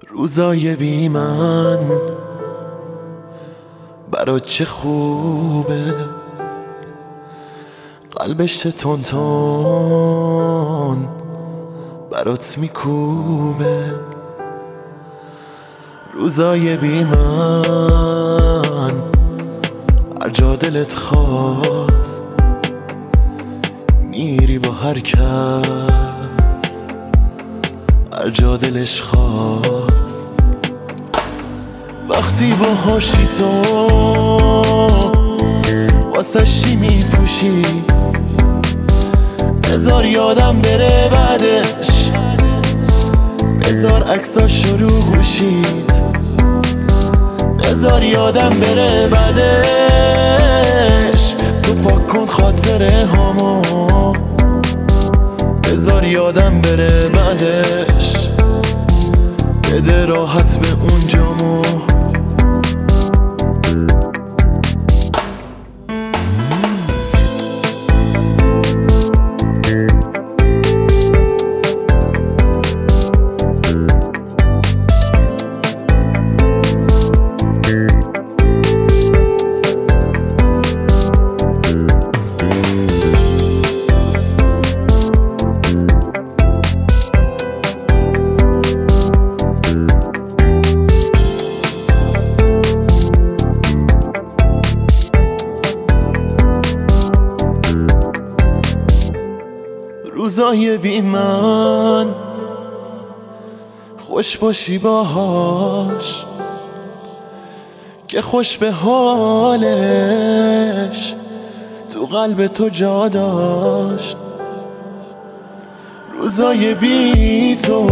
روزای بی من برات چه خوبه، قلبش چه تون تون برات میکوبه. روزای بی من هر جا دلت خواست میری با هر کس، هر جا دلش خواست. وقتی باهاشی تو واسه چی میپوشی؟ بذار یادم بره بعدش، بذار عکساشو رو گوشید، بذار یادم بره بعدش. تو پاک کن خاطره هامو، بذار یادم بره بعدش، بده راحت به اونجامو. روزای بی من خوش باشی باهاش که خوش به حالش تو قلب تو جا داشت. روزای بی تو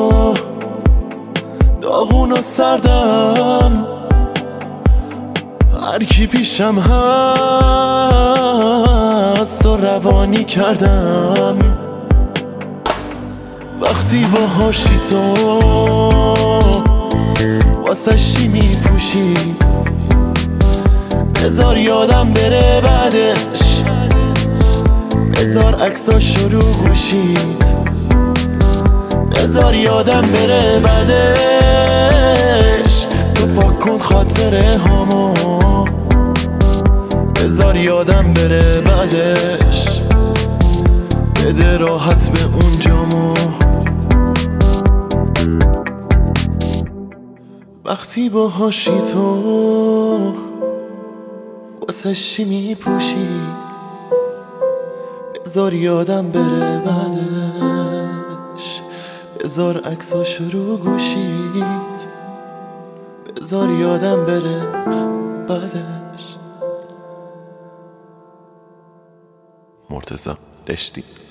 داغون و سردم، هر کی پیشم هست و روانی کردم. وقتی باهاشی تو واسه چی میپوشی؟ بذار یادم بره بعدش، بذار عکساشو رو گوشید، بذار یادم بره بعدش. تو پاک کن خاطره هامو، بذار یادم بره بعدش، بده راحت به اونجامو. وقتی باهاشی تو واسه چی میپوشی؟ بذار یادم بره بعدش، بذار عکساشو رو گوشید، بذار یادم بره بعدش. مرتضی دشتی.